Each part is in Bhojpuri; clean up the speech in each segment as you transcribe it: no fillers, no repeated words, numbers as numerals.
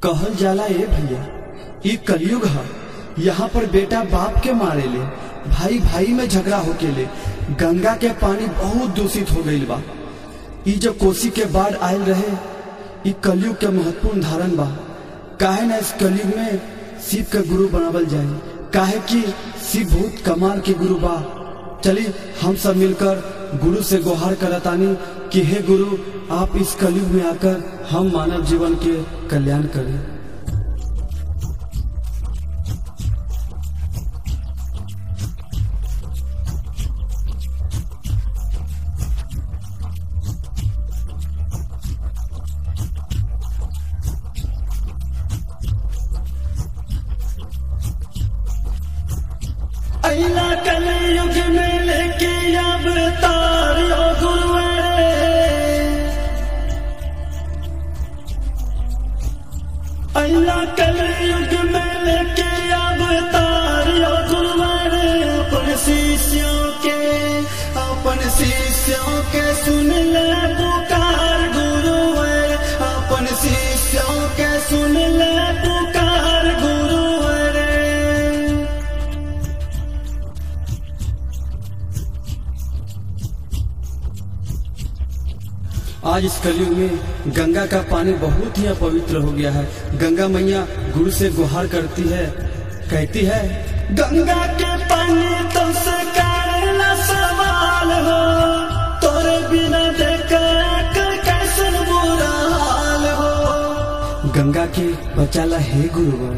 कहल जाला ए भैया ई कलयुग है। यहाँ पर बेटा बाप के मारे ले, भाई भाई में झगड़ा होके ले, गंगा के पानी बहुत दूषित हो गईल बा। ई जो कोसी के बाढ़ आयल रहे ई कलयुग के महत्वपूर्ण धारण बा। काहे ना इस कलयुग में शिव के गुरु बनावल जाए, काहे कि शिव बहुत कमाल के गुरु बा। चली हम सब मिलकर गुरु से गुहार करतानी कि हे गुरु आप इस कलयुग में आकर हम मानव जीवन के कल्याण करें। अइला कलयुग में लेके अवतार ओ गुरुवरे, अइला कलयुग में लेके अवतार ओ गुरुवरे। अपन शिष्यों के सुन ले पुकार गुरुवरे, अपन शिष्यों के सुन ले पुकार गुरुवरे। आज इस कलयुग में गंगा का पानी बहुत ही अपवित्र हो गया है। गंगा मैया गुरु से गुहार करती है, कहती है गंगा के पानी तुमसे करना सवाल हो, तोरे बिना देखकर कैसन बुरा हाल हो। गंगा के बचाला हे गुरुवर।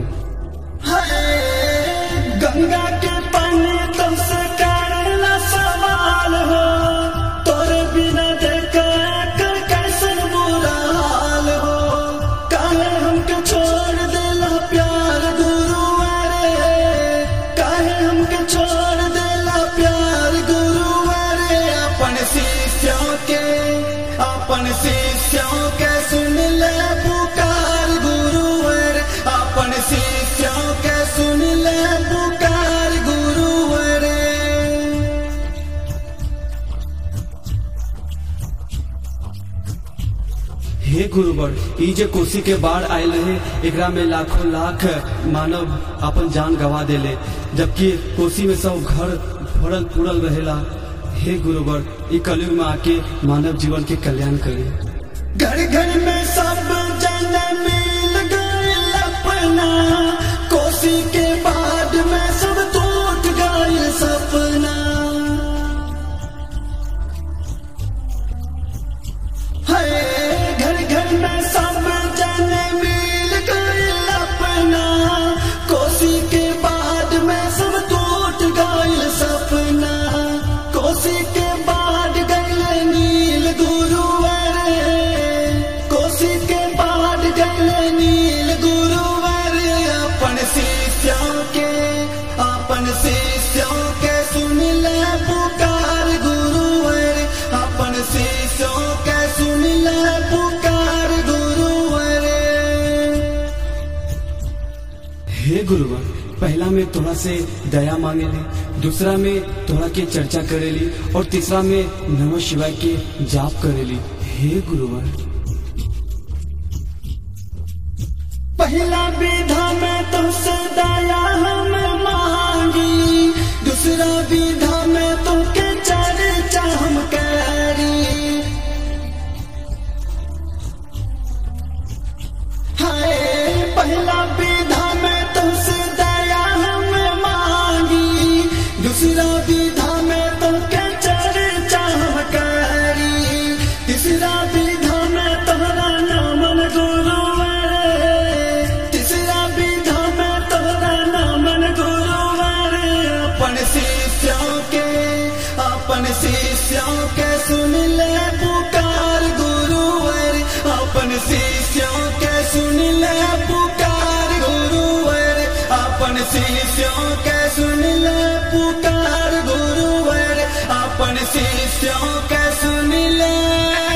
गंगा के पानी तुमसे करना सवाल हो, तोरे बिना देखकर कैसन बुरा हाल हो। काहे हमके छोड़ देला प्यार गुरुवरे, काहे हमके छोड़ देला प्यार गुरुवरे। अपन शिष्यों के सुन ले पुकार गुरुवरे, अपन शिष्यों के सुन ले पुकार गुरुवरे। हे गुरुवर, ई जे कोसी के बाढ़ आयल रहे एकरा में लाखों लाख मानव अपन जान गवा देले, जबकि कोसी में सब घर भरल पुरल रहेला। हे गुरुवर, ई कलयुग में आके मानव जीवन के कल्याण करे। घर घर में सब जन मिल गए अपना, कोसी के बाढ़ में सब टूट गए सपना। घर घर में सब जन मिल गए अपना, कोसी के बाढ़ में सब टूट गए सपना। कोसी के बाढ़ गए नील गुरुवरे, कोसी के बाढ़ गए नील गुरुवरे। अपन शिष्यों के सुन ले पुकार गुरुवरे, अपन शिष्यों के सुन ले पुकार गुरुवरे। हे गुरुवर, पहला में तोड़ा से दया मांगे ली, दूसरा में तोड़ा के चर्चा करेली और तीसरा में नमः शिवाय के जाप करेली। हे गुरुवर, पहला विधा में तुमसे दया हम मांगी, दूसरा विधा में तुमके चर्चा हम करी। पहला विधा में तुमसे दया हम मांगी, दूसरा विधा में तुमके चर्चा हम करी। तीसरा विधा में तोहरा नामन गुरुवरे, तीसरा विधा में तोहरा नामन गुरुवरे। अपन शिष्यों के सुन ले पुकार गुरुवरे, अपन शिष्यों के सुन ले पुकार गुरुवरे, अपन शिष्यों के सुन ले पुकार गुरुवरे, अपन शिष्यों के सुन ले।